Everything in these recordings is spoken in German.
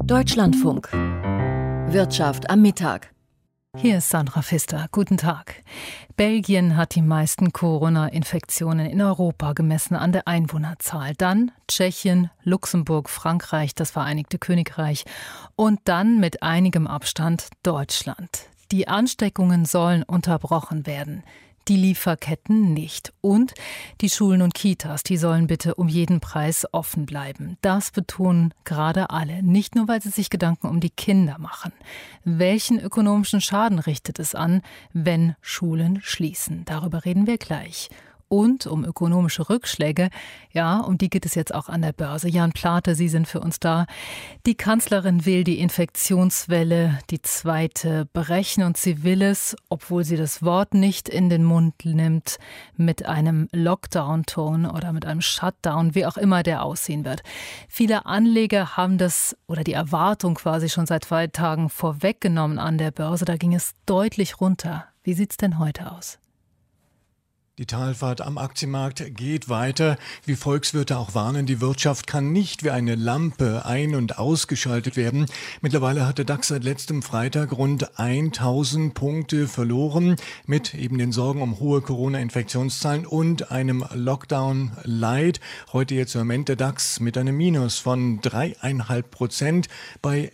Deutschlandfunk. Wirtschaft am Mittag. Hier ist Sandra Pfister. Guten Tag. Belgien hat die meisten Corona-Infektionen in Europa gemessen an der Einwohnerzahl. Dann Tschechien, Luxemburg, Frankreich, das Vereinigte Königreich und dann mit einigem Abstand Deutschland. Die Ansteckungen sollen unterbrochen werden. Die Lieferketten nicht. Und die Schulen und Kitas, die sollen bitte um jeden Preis offen bleiben. Das betonen gerade alle. Nicht nur, weil sie sich Gedanken um die Kinder machen. Welchen ökonomischen Schaden richtet es an, wenn Schulen schließen? Darüber reden wir gleich. Und um ökonomische Rückschläge, ja, um die geht es jetzt auch an der Börse. Jan Plate, Sie sind für uns da. Die Kanzlerin will die Infektionswelle, die zweite, brechen und sie will es, obwohl sie das Wort nicht in den Mund nimmt, mit einem Lockdown-Ton oder mit einem Shutdown, wie auch immer der aussehen wird. Viele Anleger haben das oder die Erwartung quasi schon seit 2 Tagen vorweggenommen an der Börse. Da ging es deutlich runter. Wie sieht's denn heute aus? Die Talfahrt am Aktienmarkt geht weiter. Wie Volkswirte auch warnen, die Wirtschaft kann nicht wie eine Lampe ein- und ausgeschaltet werden. Mittlerweile hat der DAX seit letztem Freitag rund 1000 Punkte verloren, mit eben den Sorgen um hohe Corona-Infektionszahlen und einem Lockdown-Light. Heute jetzt im Moment der DAX mit einem Minus von 3,5% bei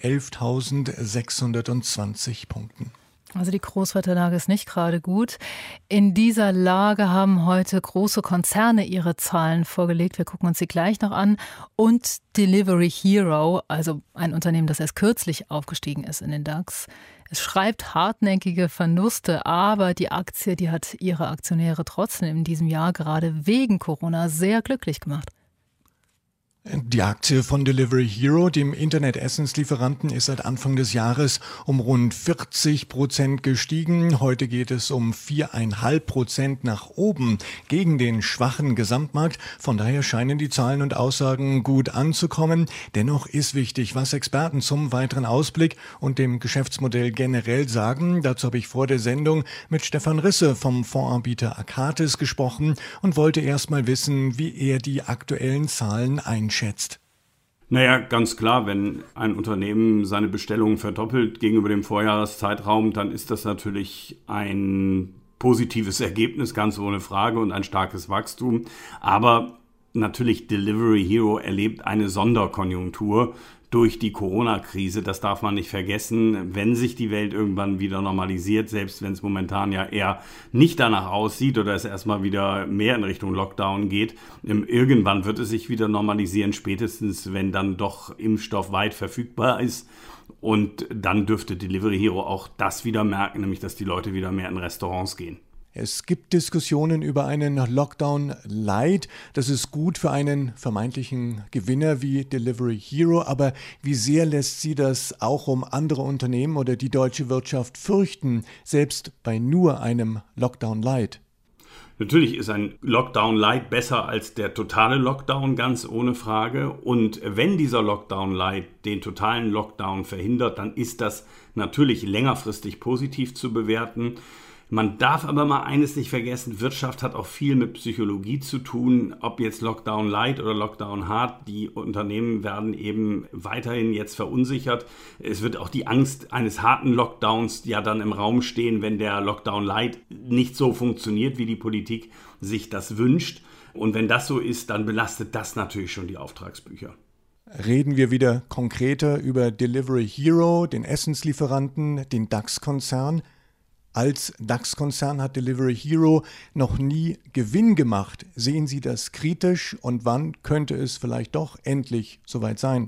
11.620 Punkten. Also die Großwetterlage ist nicht gerade gut. In dieser Lage haben heute große Konzerne ihre Zahlen vorgelegt. Wir gucken uns sie gleich noch an. Und Delivery Hero, also ein Unternehmen, das erst kürzlich aufgestiegen ist in den DAX. Es schreibt hartnäckige Verluste, aber die Aktie, die hat ihre Aktionäre trotzdem in diesem Jahr gerade wegen Corona sehr glücklich gemacht. Die Aktie von Delivery Hero, dem Internet-Essenslieferanten, ist seit Anfang des Jahres um rund 40% gestiegen. Heute geht es um 4,5% nach oben gegen den schwachen Gesamtmarkt. Von daher scheinen die Zahlen und Aussagen gut anzukommen. Dennoch ist wichtig, was Experten zum weiteren Ausblick und dem Geschäftsmodell generell sagen. Dazu habe ich vor der Sendung mit Stefan Risse vom Fondsanbieter Akatis gesprochen und wollte erst mal wissen, wie er die aktuellen Zahlen einschätzt. Naja, ganz klar, wenn ein Unternehmen seine Bestellungen verdoppelt gegenüber dem Vorjahreszeitraum, dann ist das natürlich ein positives Ergebnis, ganz ohne Frage, und ein starkes Wachstum. Aber natürlich, Delivery Hero erlebt eine Sonderkonjunktur durch die Corona-Krise. Das darf man nicht vergessen. Wenn sich die Welt irgendwann wieder normalisiert, selbst wenn es momentan ja eher nicht danach aussieht oder es erstmal wieder mehr in Richtung Lockdown geht, irgendwann wird es sich wieder normalisieren, spätestens wenn dann doch Impfstoff weit verfügbar ist. Und dann dürfte Delivery Hero auch das wieder merken, nämlich dass die Leute wieder mehr in Restaurants gehen. Es gibt Diskussionen über einen Lockdown-Light. Das ist gut für einen vermeintlichen Gewinner wie Delivery Hero. Aber wie sehr lässt Sie das auch um andere Unternehmen oder die deutsche Wirtschaft fürchten, selbst bei nur einem Lockdown-Light? Natürlich ist ein Lockdown-Light besser als der totale Lockdown, ganz ohne Frage. Und wenn dieser Lockdown-Light den totalen Lockdown verhindert, dann ist das natürlich längerfristig positiv zu bewerten. Man darf aber mal eines nicht vergessen, Wirtschaft hat auch viel mit Psychologie zu tun, ob jetzt Lockdown Light oder Lockdown Hard. Die Unternehmen werden eben weiterhin jetzt verunsichert. Es wird auch die Angst eines harten Lockdowns ja dann im Raum stehen, wenn der Lockdown Light nicht so funktioniert, wie die Politik sich das wünscht. Und wenn das so ist, dann belastet das natürlich schon die Auftragsbücher. Reden wir wieder konkreter über Delivery Hero, den Essenslieferanten, den DAX-Konzern. Als DAX-Konzern hat Delivery Hero noch nie Gewinn gemacht. Sehen Sie das kritisch und wann könnte es vielleicht doch endlich soweit sein?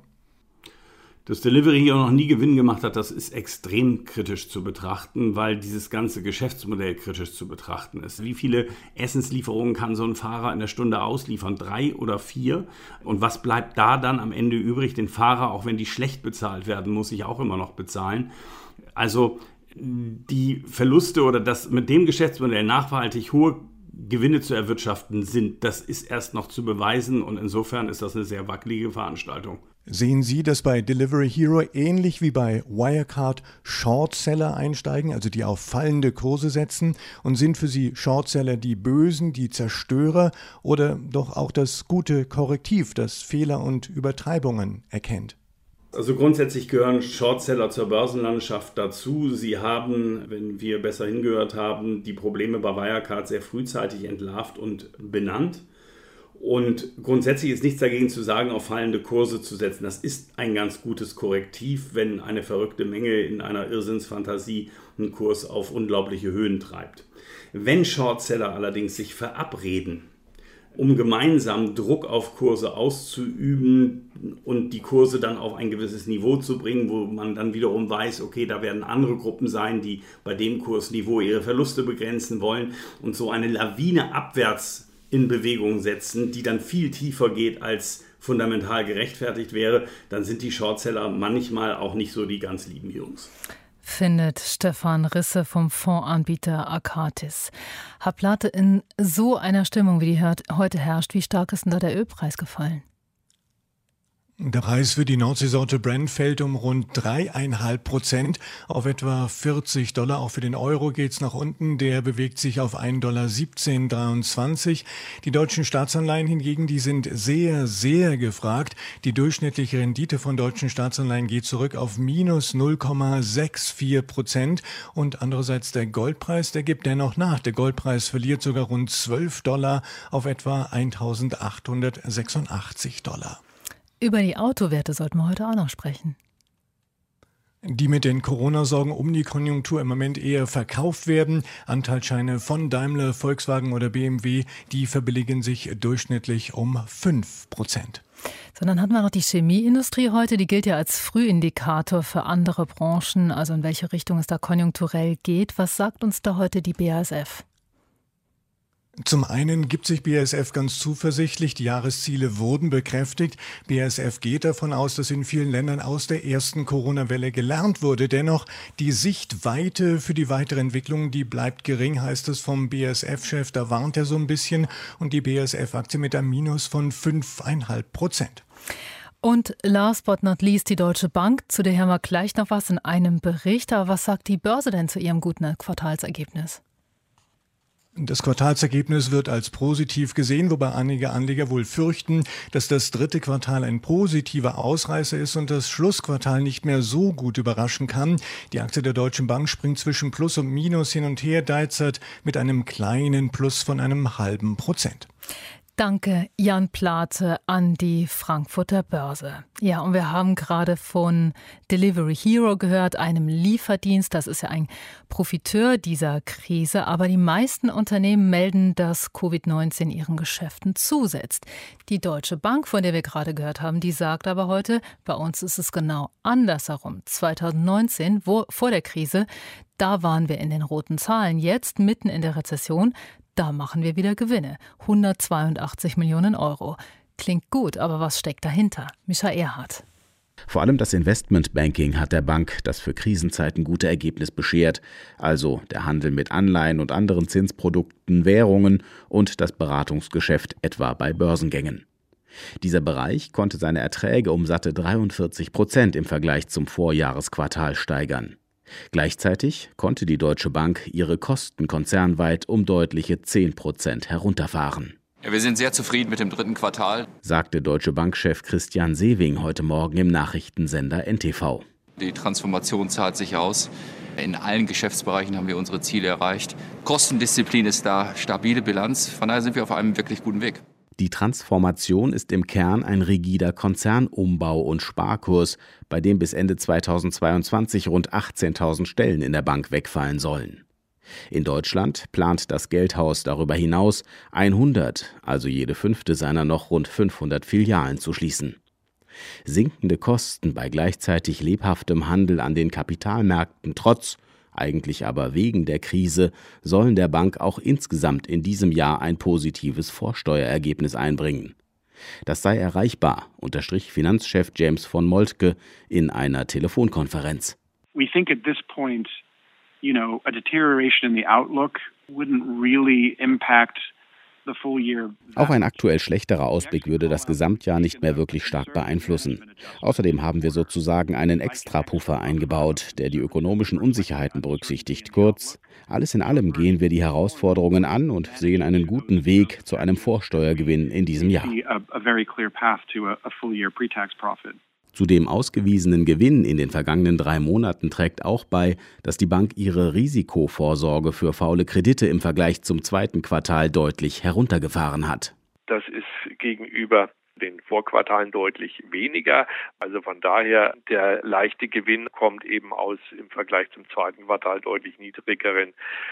Dass Delivery Hero noch nie Gewinn gemacht hat, das ist extrem kritisch zu betrachten, weil dieses ganze Geschäftsmodell kritisch zu betrachten ist. Wie viele Essenslieferungen kann so ein Fahrer in der Stunde ausliefern? 3 oder 4? Und was bleibt da dann am Ende übrig? Den Fahrer, auch wenn die schlecht bezahlt werden, muss ich auch immer noch bezahlen. Also die Verluste oder das mit dem Geschäftsmodell nachhaltig hohe Gewinne zu erwirtschaften sind, das ist erst noch zu beweisen und insofern ist das eine sehr wackelige Veranstaltung. Sehen Sie, dass bei Delivery Hero ähnlich wie bei Wirecard Shortseller einsteigen, also die auf fallende Kurse setzen, und sind für Sie Shortseller die Bösen, die Zerstörer oder doch auch das gute Korrektiv, das Fehler und Übertreibungen erkennt? Also grundsätzlich gehören Shortseller zur Börsenlandschaft dazu. Sie haben, wenn wir besser hingehört haben, die Probleme bei Wirecard sehr frühzeitig entlarvt und benannt. Und grundsätzlich ist nichts dagegen zu sagen, auf fallende Kurse zu setzen. Das ist ein ganz gutes Korrektiv, wenn eine verrückte Menge in einer Irrsinnsfantasie einen Kurs auf unglaubliche Höhen treibt. Wenn Shortseller allerdings sich verabreden, um gemeinsam Druck auf Kurse auszuüben und die Kurse dann auf ein gewisses Niveau zu bringen, wo man dann wiederum weiß, okay, da werden andere Gruppen sein, die bei dem Kursniveau ihre Verluste begrenzen wollen und so eine Lawine abwärts in Bewegung setzen, die dann viel tiefer geht, als fundamental gerechtfertigt wäre, dann sind die Shortseller manchmal auch nicht so die ganz lieben Jungs. Findet Stefan Risse vom Fondsanbieter Akatis. Herr Plate, in so einer Stimmung, wie die heute herrscht, wie stark ist denn da der Ölpreis gefallen? Der Preis für die Nordseesorte Brent fällt um rund 3,5% auf etwa $40. Auch für den Euro geht's nach unten. Der bewegt sich auf $1,1723. Die deutschen Staatsanleihen hingegen, die sind sehr, sehr gefragt. Die durchschnittliche Rendite von deutschen Staatsanleihen geht zurück auf minus 0,64%. Und andererseits der Goldpreis, der gibt dennoch nach. Der Goldpreis verliert sogar rund $12 auf etwa $1.886. Über die Autowerte sollten wir heute auch noch sprechen. Die mit den Corona-Sorgen um die Konjunktur im Moment eher verkauft werden. Anteilsscheine von Daimler, Volkswagen oder BMW, die verbilligen sich durchschnittlich um 5%. So, dann hatten wir noch die Chemieindustrie heute. Die gilt ja als Frühindikator für andere Branchen, also in welche Richtung es da konjunkturell geht. Was sagt uns da heute die BASF? Zum einen gibt sich BASF ganz zuversichtlich, die Jahresziele wurden bekräftigt. BASF geht davon aus, dass in vielen Ländern aus der ersten Corona-Welle gelernt wurde. Dennoch, die Sichtweite für die weitere Entwicklung, die bleibt gering, heißt es vom BASF-Chef. Da warnt er so ein bisschen und die BASF-Aktie mit einem Minus von 5,5%. Und last but not least die Deutsche Bank, zu der hören wir gleich noch was in einem Bericht. Aber was sagt die Börse denn zu ihrem guten Quartalsergebnis? Das Quartalsergebnis wird als positiv gesehen, wobei einige Anleger wohl fürchten, dass das dritte Quartal ein positiver Ausreißer ist und das Schlussquartal nicht mehr so gut überraschen kann. Die Aktie der Deutschen Bank springt zwischen Plus und Minus hin und her, derzeit mit einem kleinen Plus von einem halben Prozent. Danke, Jan Plate, an die Frankfurter Börse. Ja, und wir haben gerade von Delivery Hero gehört, einem Lieferdienst. Das ist ja ein Profiteur dieser Krise. Aber die meisten Unternehmen melden, dass Covid-19 ihren Geschäften zusetzt. Die Deutsche Bank, von der wir gerade gehört haben, die sagt aber heute, bei uns ist es genau andersherum. 2019, vor der Krise, da waren wir in den roten Zahlen. Jetzt, mitten in der Rezession, da machen wir wieder Gewinne. 182 Millionen Euro. Klingt gut, aber was steckt dahinter? Michael Erhardt. Vor allem das Investmentbanking hat der Bank das für Krisenzeiten gute Ergebnis beschert. Also der Handel mit Anleihen und anderen Zinsprodukten, Währungen und das Beratungsgeschäft etwa bei Börsengängen. Dieser Bereich konnte seine Erträge um satte 43% im Vergleich zum Vorjahresquartal steigern. Gleichzeitig konnte die Deutsche Bank ihre Kosten konzernweit um deutliche 10% herunterfahren. Ja, wir sind sehr zufrieden mit dem dritten Quartal, sagte Deutsche Bank-Chef Christian Sewing heute Morgen im Nachrichtensender NTV. Die Transformation zahlt sich aus. In allen Geschäftsbereichen haben wir unsere Ziele erreicht. Kostendisziplin ist da, stabile Bilanz. Von daher sind wir auf einem wirklich guten Weg. Die Transformation ist im Kern ein rigider Konzernumbau und Sparkurs, bei dem bis Ende 2022 rund 18.000 Stellen in der Bank wegfallen sollen. In Deutschland plant das Geldhaus darüber hinaus 100, also jede fünfte seiner noch rund 500 Filialen zu schließen. Sinkende Kosten bei gleichzeitig lebhaftem Handel an den Kapitalmärkten trotz, eigentlich aber wegen der Krise, sollen der Bank auch insgesamt in diesem Jahr ein positives Vorsteuerergebnis einbringen. Das sei erreichbar, unterstrich Finanzchef James von Moltke in einer Telefonkonferenz. We think at this point, a deterioration in the outlook wouldn't really impact the full year. Auch ein aktuell schlechterer Ausblick würde das Gesamtjahr nicht mehr wirklich stark beeinflussen. Außerdem haben wir sozusagen einen Extrapuffer eingebaut, der die ökonomischen Unsicherheiten berücksichtigt. Kurz, alles in allem gehen wir die Herausforderungen an und sehen einen guten Weg zu einem Vorsteuergewinn in diesem Jahr. Zu dem ausgewiesenen Gewinn in den vergangenen 3 Monaten trägt auch bei, dass die Bank ihre Risikovorsorge für faule Kredite im Vergleich zum 2. Quartal deutlich heruntergefahren hat. Das ist gegenüber den Vorquartalen deutlich weniger. Also von daher, der leichte Gewinn kommt eben aus im Vergleich zum 2. Quartal deutlich niedrigeren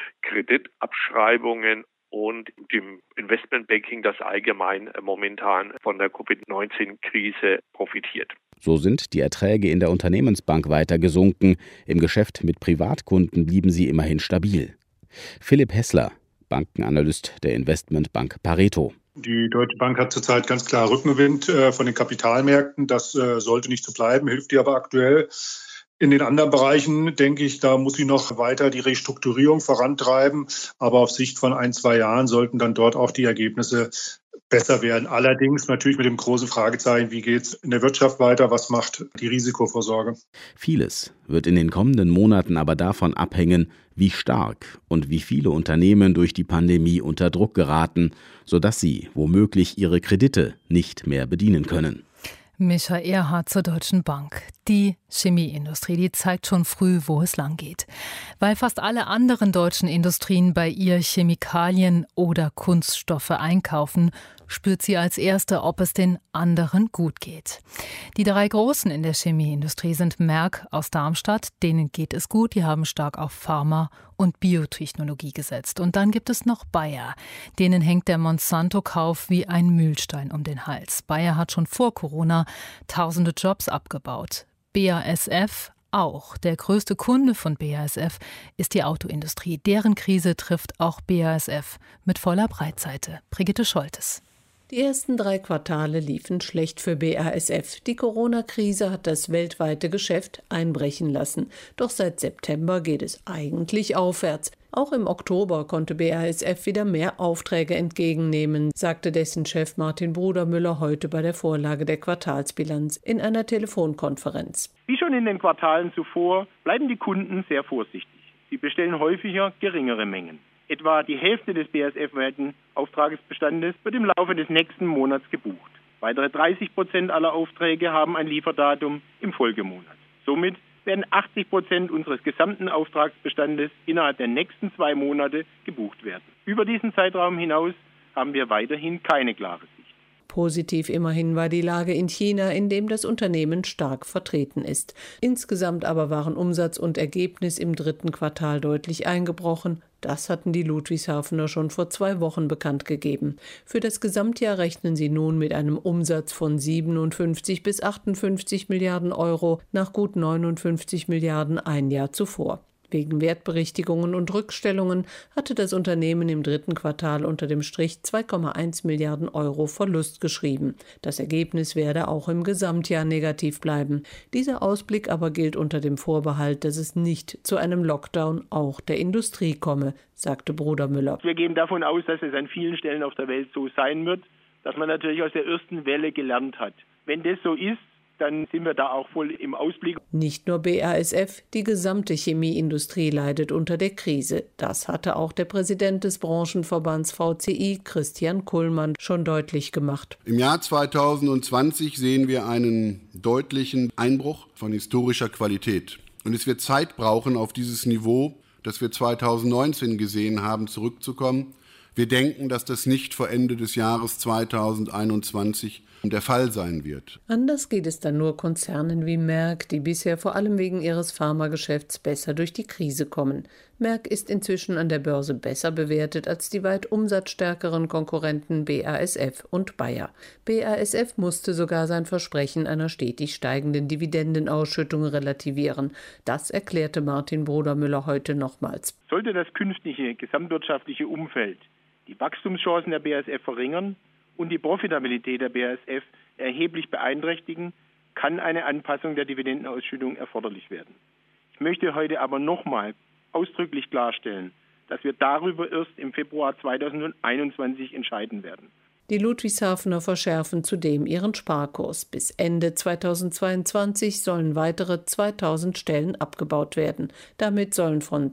Kreditabschreibungen und dem Investmentbanking, das allgemein momentan von der Covid-19-Krise profitiert. So sind die Erträge in der Unternehmensbank weiter gesunken. Im Geschäft mit Privatkunden blieben sie immerhin stabil. Philipp Hessler, Bankenanalyst der Investmentbank Pareto. Die Deutsche Bank hat zurzeit ganz klar Rückenwind von den Kapitalmärkten. Das sollte nicht so bleiben, hilft ihr aber aktuell. In den anderen Bereichen, denke ich, da muss sie noch weiter die Restrukturierung vorantreiben. Aber auf Sicht von 1-2 Jahren sollten dann dort auch die Ergebnisse besser werden. Allerdings natürlich mit dem großen Fragezeichen, wie geht es in der Wirtschaft weiter, was macht die Risikovorsorge? Vieles wird in den kommenden Monaten aber davon abhängen, wie stark und wie viele Unternehmen durch die Pandemie unter Druck geraten, sodass sie womöglich ihre Kredite nicht mehr bedienen können. Micha Erhardt zur Deutschen Bank. Die Chemieindustrie, die zeigt schon früh, wo es lang geht. Weil fast alle anderen deutschen Industrien bei ihr Chemikalien oder Kunststoffe einkaufen, spürt sie als Erste, ob es den anderen gut geht. Die 3 Großen in der Chemieindustrie sind Merck aus Darmstadt, denen geht es gut, die haben stark auf Pharma und Biotechnologie gesetzt. Und dann gibt es noch Bayer, denen hängt der Monsanto-Kauf wie ein Mühlstein um den Hals. Bayer hat schon vor Corona tausende Jobs abgebaut. BASF auch. Der größte Kunde von BASF ist die Autoindustrie. Deren Krise trifft auch BASF mit voller Breitseite. Brigitte Scholtes. Die ersten 3 Quartale liefen schlecht für BASF. Die Corona-Krise hat das weltweite Geschäft einbrechen lassen. Doch seit September geht es eigentlich aufwärts. Auch im Oktober konnte BASF wieder mehr Aufträge entgegennehmen, sagte dessen Chef Martin Brudermüller heute bei der Vorlage der Quartalsbilanz in einer Telefonkonferenz. Wie schon in den Quartalen zuvor bleiben die Kunden sehr vorsichtig. Sie bestellen häufiger geringere Mengen. Etwa die Hälfte des BASF-weiten Auftragsbestandes wird im Laufe des nächsten Monats gebucht. Weitere 30% aller Aufträge haben ein Lieferdatum im Folgemonat. Somit werden 80% unseres gesamten Auftragsbestandes innerhalb der nächsten 2 Monate gebucht werden. Über diesen Zeitraum hinaus haben wir weiterhin keine klare Sicht. Positiv immerhin war die Lage in China, in dem das Unternehmen stark vertreten ist. Insgesamt aber waren Umsatz und Ergebnis im 3. Quartal deutlich eingebrochen. Das hatten die Ludwigshafener schon vor 2 Wochen bekannt gegeben. Für das Gesamtjahr rechnen sie nun mit einem Umsatz von 57 bis 58 Milliarden Euro nach gut 59 Milliarden ein Jahr zuvor. Wegen Wertberichtigungen und Rückstellungen hatte das Unternehmen im 3. Quartal unter dem Strich 2,1 Milliarden Euro Verlust geschrieben. Das Ergebnis werde auch im Gesamtjahr negativ bleiben. Dieser Ausblick aber gilt unter dem Vorbehalt, dass es nicht zu einem Lockdown auch der Industrie komme, sagte Brudermüller. Wir gehen davon aus, dass es an vielen Stellen auf der Welt so sein wird, dass man natürlich aus der ersten Welle gelernt hat. Wenn das so ist, dann sind wir da auch voll im Ausblick. Nicht nur BASF, die gesamte Chemieindustrie leidet unter der Krise. Das hatte auch der Präsident des Branchenverbands VCI, Christian Kullmann, schon deutlich gemacht. Im Jahr 2020 sehen wir einen deutlichen Einbruch von historischer Qualität. Und es wird Zeit brauchen, auf dieses Niveau, das wir 2019 gesehen haben, zurückzukommen. Wir denken, dass das nicht vor Ende des Jahres 2021 der Fall sein wird. Anders geht es dann nur Konzernen wie Merck, die bisher vor allem wegen ihres Pharmageschäfts besser durch die Krise kommen. Merck ist inzwischen an der Börse besser bewertet als die weit umsatzstärkeren Konkurrenten BASF und Bayer. BASF musste sogar sein Versprechen einer stetig steigenden Dividendenausschüttung relativieren. Das erklärte Martin Brudermüller heute nochmals. Sollte das künftige gesamtwirtschaftliche Umfeld die Wachstumschancen der BASF verringern und die Profitabilität der BASF erheblich beeinträchtigen, kann eine Anpassung der Dividendenausschüttung erforderlich werden. Ich möchte heute aber nochmal ausdrücklich klarstellen, dass wir darüber erst im Februar 2021 entscheiden werden. Die Ludwigshafener verschärfen zudem ihren Sparkurs. Bis Ende 2022 sollen weitere 2000 Stellen abgebaut werden. Damit sollen von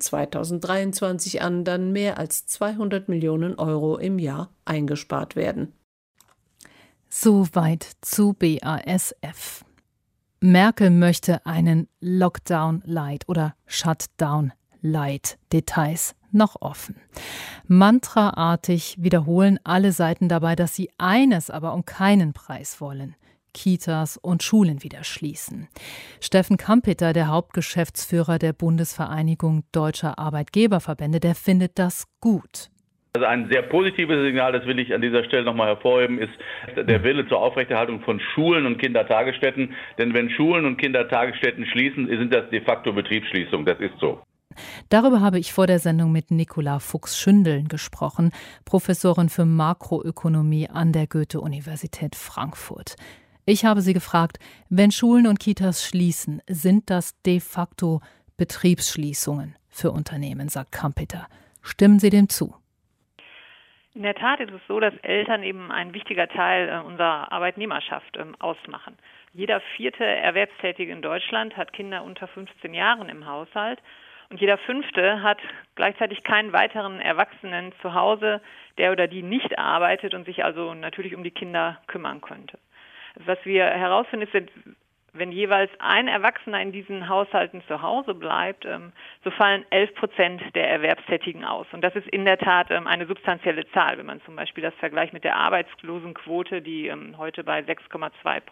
2023 an dann mehr als 200 Millionen Euro im Jahr eingespart werden. Soweit zu BASF. Merkel möchte einen Lockdown-Light oder Shutdown-Light. Details noch offen. Mantraartig wiederholen alle Seiten dabei, dass sie eines aber um keinen Preis wollen: Kitas und Schulen wieder schließen. Steffen Kampeter, der Hauptgeschäftsführer der Bundesvereinigung Deutscher Arbeitgeberverbände, der findet das gut. Also ein sehr positives Signal, das will ich an dieser Stelle nochmal hervorheben, ist der Wille zur Aufrechterhaltung von Schulen und Kindertagesstätten. Denn wenn Schulen und Kindertagesstätten schließen, sind das de facto Betriebsschließungen. Das ist so. Darüber habe ich vor der Sendung mit Nicola Fuchs-Schündeln gesprochen, Professorin für Makroökonomie an der Goethe-Universität Frankfurt. Ich habe sie gefragt, wenn Schulen und Kitas schließen, sind das de facto Betriebsschließungen für Unternehmen, sagt Kampeter. Stimmen Sie dem zu? In der Tat ist es so, dass Eltern eben ein wichtiger Teil unserer Arbeitnehmerschaft ausmachen. Jeder 4. Erwerbstätige in Deutschland hat Kinder unter 15 Jahren im Haushalt und jeder 5. hat gleichzeitig keinen weiteren Erwachsenen zu Hause, der oder die nicht arbeitet und sich also natürlich um die Kinder kümmern könnte. Was wir herausfinden, ist, wenn jeweils ein Erwachsener in diesen Haushalten zu Hause bleibt, so fallen 11% der Erwerbstätigen aus. Und das ist in der Tat eine substanzielle Zahl, wenn man zum Beispiel das vergleicht mit der Arbeitslosenquote, die heute bei 6,2%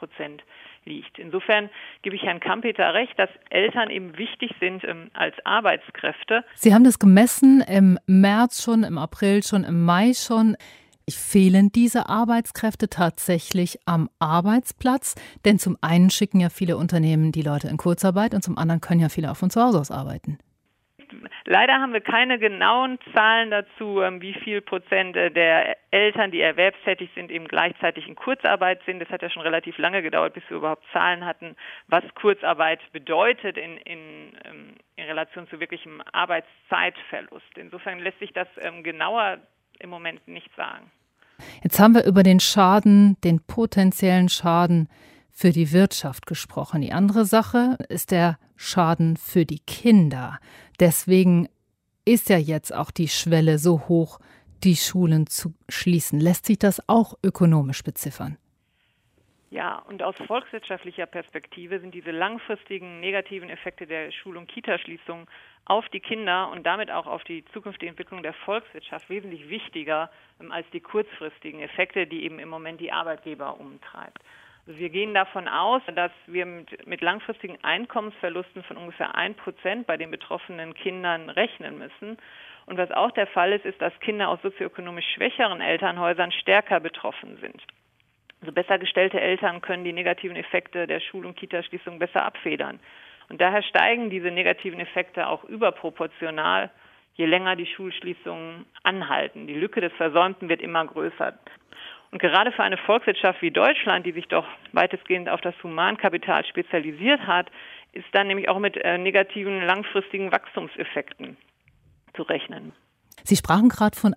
liegt. Insofern gebe ich Herrn Kampeter recht, dass Eltern eben wichtig sind als Arbeitskräfte. Sie haben das gemessen im März schon, im April schon, im Mai schon. Fehlen diese Arbeitskräfte tatsächlich am Arbeitsplatz? Denn zum einen schicken ja viele Unternehmen die Leute in Kurzarbeit und zum anderen können ja viele auch von zu Hause aus arbeiten. Leider haben wir keine genauen Zahlen dazu, wie viel Prozent der Eltern, die erwerbstätig sind, eben gleichzeitig in Kurzarbeit sind. Das hat ja schon relativ lange gedauert, bis wir überhaupt Zahlen hatten, was Kurzarbeit bedeutet in Relation zu wirklichem Arbeitszeitverlust. Insofern lässt sich das genauer im Moment nicht sagen. Jetzt haben wir über den Schaden, den potenziellen Schaden für die Wirtschaft gesprochen. Die andere Sache ist der Schaden für die Kinder. Deswegen ist ja jetzt auch die Schwelle so hoch, die Schulen zu schließen. Lässt sich das auch ökonomisch beziffern? Ja, und aus volkswirtschaftlicher Perspektive sind diese langfristigen negativen Effekte der Schul- und Kitaschließung auf die Kinder und damit auch auf die zukünftige Entwicklung der Volkswirtschaft wesentlich wichtiger als die kurzfristigen Effekte, die eben im Moment die Arbeitgeber umtreibt. Also wir gehen davon aus, dass wir mit langfristigen Einkommensverlusten von ungefähr 1% bei den betroffenen Kindern rechnen müssen. Und was auch der Fall ist, ist, dass Kinder aus sozioökonomisch schwächeren Elternhäusern stärker betroffen sind. Also besser gestellte Eltern können die negativen Effekte der Schul- und Kitaschließung besser abfedern. Und daher steigen diese negativen Effekte auch überproportional, je länger die Schulschließungen anhalten. Die Lücke des Versäumten wird immer größer. Und gerade für eine Volkswirtschaft wie Deutschland, die sich doch weitestgehend auf das Humankapital spezialisiert hat, ist dann nämlich auch mit negativen langfristigen Wachstumseffekten zu rechnen. Sie sprachen gerade von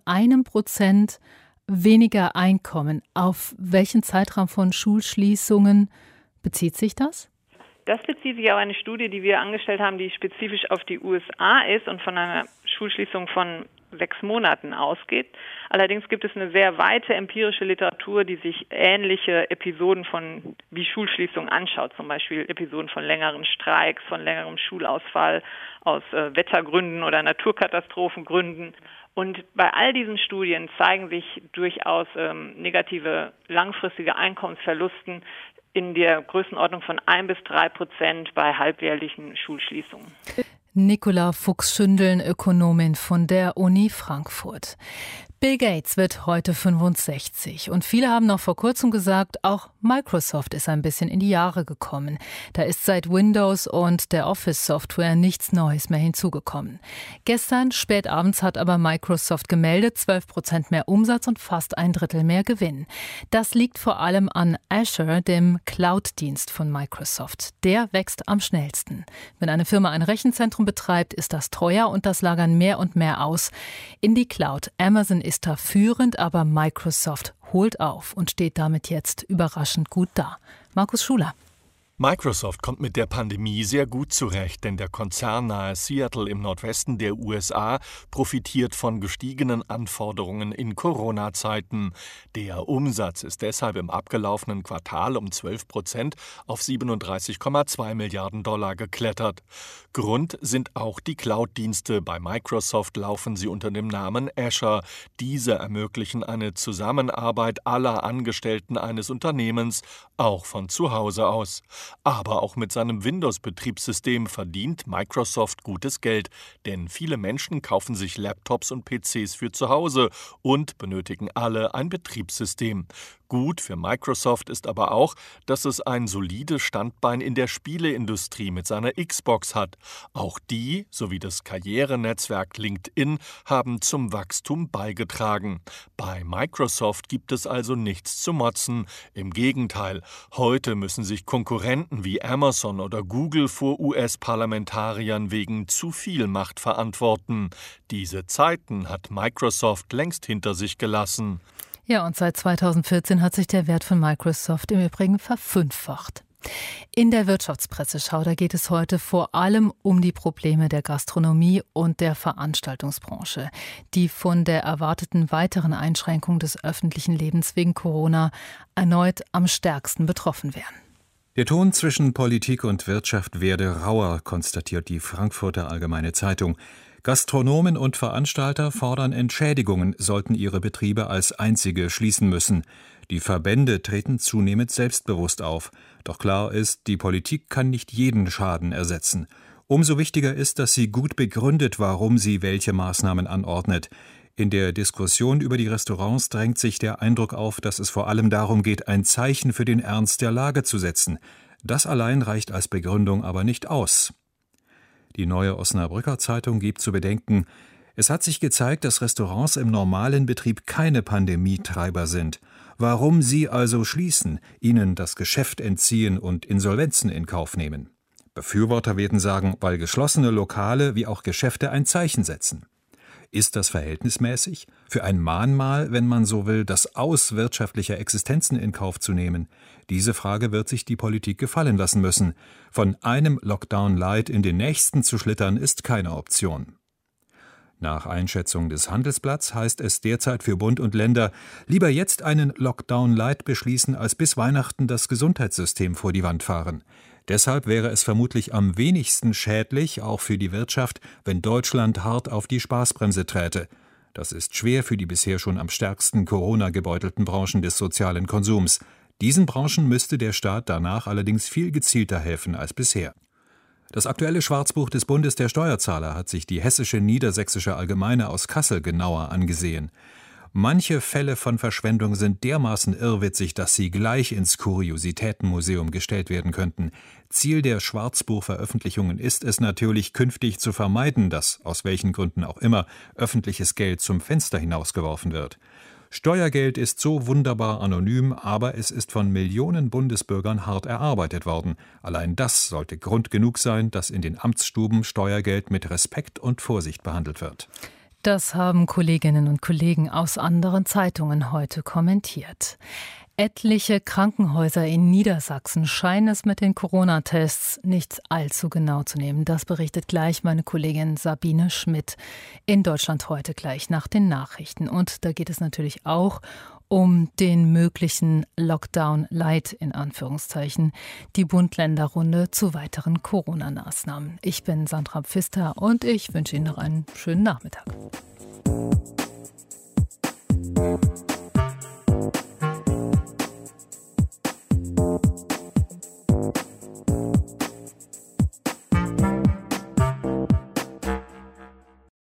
1% weniger Einkommen. Auf welchen Zeitraum von Schulschließungen bezieht sich das? Das bezieht sich auf eine Studie, die wir angestellt haben, die spezifisch auf die USA ist und von einer Schulschließung von 6 Monaten ausgeht. Allerdings gibt es eine sehr weite empirische Literatur, die sich ähnliche Episoden wie Schulschließungen anschaut, zum Beispiel Episoden von längeren Streiks, von längerem Schulausfall aus Wettergründen oder Naturkatastrophengründen. Und bei all diesen Studien zeigen sich durchaus negative langfristige Einkommensverlusten in der Größenordnung von 1-3% bei halbjährlichen Schulschließungen. Nicola Fuchs-Schündeln, Ökonomin von der Uni Frankfurt. Bill Gates wird heute 65 und viele haben noch vor kurzem gesagt, auch Microsoft ist ein bisschen in die Jahre gekommen. Da ist seit Windows und der Office-Software nichts Neues mehr hinzugekommen. Gestern spät abends hat aber Microsoft gemeldet, 12% mehr Umsatz und fast 1/3 mehr Gewinn. Das liegt vor allem an Azure, dem Cloud-Dienst von Microsoft. Der wächst am schnellsten. Wenn eine Firma ein Rechenzentrum betreibt, ist das teuer und das lagern mehr und mehr aus in die Cloud. Amazon ist da führend, aber Microsoft holt auf und steht damit jetzt überraschend gut da. Markus Schuler. Microsoft kommt mit der Pandemie sehr gut zurecht, denn der Konzern nahe Seattle im Nordwesten der USA profitiert von gestiegenen Anforderungen in Corona-Zeiten. Der Umsatz ist deshalb im abgelaufenen Quartal um 12% auf 37,2 Milliarden Dollar geklettert. Grund sind auch die Cloud-Dienste. Bei Microsoft laufen sie unter dem Namen Azure. Diese ermöglichen eine Zusammenarbeit aller Angestellten eines Unternehmens, auch von zu Hause aus. Aber auch mit seinem Windows-Betriebssystem verdient Microsoft gutes Geld, denn viele Menschen kaufen sich Laptops und PCs für zu Hause und benötigen alle ein Betriebssystem. Gut für Microsoft ist aber auch, dass es ein solides Standbein in der Spieleindustrie mit seiner Xbox hat. Auch die, sowie das Karrierenetzwerk LinkedIn, haben zum Wachstum beigetragen. Bei Microsoft gibt es also nichts zu motzen. Im Gegenteil, heute müssen sich Konkurrenten wie Amazon oder Google vor US-Parlamentariern wegen zu viel Macht verantworten. Diese Zeiten hat Microsoft längst hinter sich gelassen. Ja, und seit 2014 hat sich der Wert von Microsoft im Übrigen verfünffacht. In der Wirtschaftspresseschau, da geht es heute vor allem um die Probleme der Gastronomie und der Veranstaltungsbranche, die von der erwarteten weiteren Einschränkung des öffentlichen Lebens wegen Corona erneut am stärksten betroffen wären. Der Ton zwischen Politik und Wirtschaft werde rauer, konstatiert die Frankfurter Allgemeine Zeitung. Gastronomen und Veranstalter fordern Entschädigungen, sollten ihre Betriebe als einzige schließen müssen. Die Verbände treten zunehmend selbstbewusst auf. Doch klar ist, die Politik kann nicht jeden Schaden ersetzen. Umso wichtiger ist, dass sie gut begründet, warum sie welche Maßnahmen anordnet. In der Diskussion über die Restaurants drängt sich der Eindruck auf, dass es vor allem darum geht, ein Zeichen für den Ernst der Lage zu setzen. Das allein reicht als Begründung aber nicht aus. Die Neue Osnabrücker Zeitung gibt zu bedenken, es hat sich gezeigt, dass Restaurants im normalen Betrieb keine Pandemietreiber sind. Warum sie also schließen, ihnen das Geschäft entziehen und Insolvenzen in Kauf nehmen? Befürworter werden sagen, weil geschlossene Lokale wie auch Geschäfte ein Zeichen setzen. Ist das verhältnismäßig? Für ein Mahnmal, wenn man so will, das Aus wirtschaftlicher Existenzen in Kauf zu nehmen? Diese Frage wird sich die Politik gefallen lassen müssen. Von einem Lockdown Light in den nächsten zu schlittern, ist keine Option. Nach Einschätzung des Handelsblatts heißt es derzeit für Bund und Länder, lieber jetzt einen Lockdown Light beschließen, als bis Weihnachten das Gesundheitssystem vor die Wand fahren. Deshalb wäre es vermutlich am wenigsten schädlich, auch für die Wirtschaft, wenn Deutschland hart auf die Spaßbremse träte. Das ist schwer für die bisher schon am stärksten Corona-gebeutelten Branchen des sozialen Konsums. Diesen Branchen müsste der Staat danach allerdings viel gezielter helfen als bisher. Das aktuelle Schwarzbuch des Bundes der Steuerzahler hat sich die Hessische Niedersächsische Allgemeine aus Kassel genauer angesehen. Manche Fälle von Verschwendung sind dermaßen irrwitzig, dass sie gleich ins Kuriositätenmuseum gestellt werden könnten. Ziel der Schwarzbuchveröffentlichungen ist es natürlich, künftig zu vermeiden, dass, aus welchen Gründen auch immer, öffentliches Geld zum Fenster hinausgeworfen wird. Steuergeld ist so wunderbar anonym, aber es ist von Millionen Bundesbürgern hart erarbeitet worden. Allein das sollte Grund genug sein, dass in den Amtsstuben Steuergeld mit Respekt und Vorsicht behandelt wird. Das haben Kolleginnen und Kollegen aus anderen Zeitungen heute kommentiert. Etliche Krankenhäuser in Niedersachsen scheinen es mit den Corona-Tests nicht allzu genau zu nehmen. Das berichtet gleich meine Kollegin Sabine Schmidt in Deutschland heute gleich nach den Nachrichten. Und da geht es natürlich auch um den möglichen Lockdown Light in Anführungszeichen, die Bund-Länder-Runde zu weiteren Corona-Maßnahmen. Ich bin Sandra Pfister und ich wünsche Ihnen noch einen schönen Nachmittag.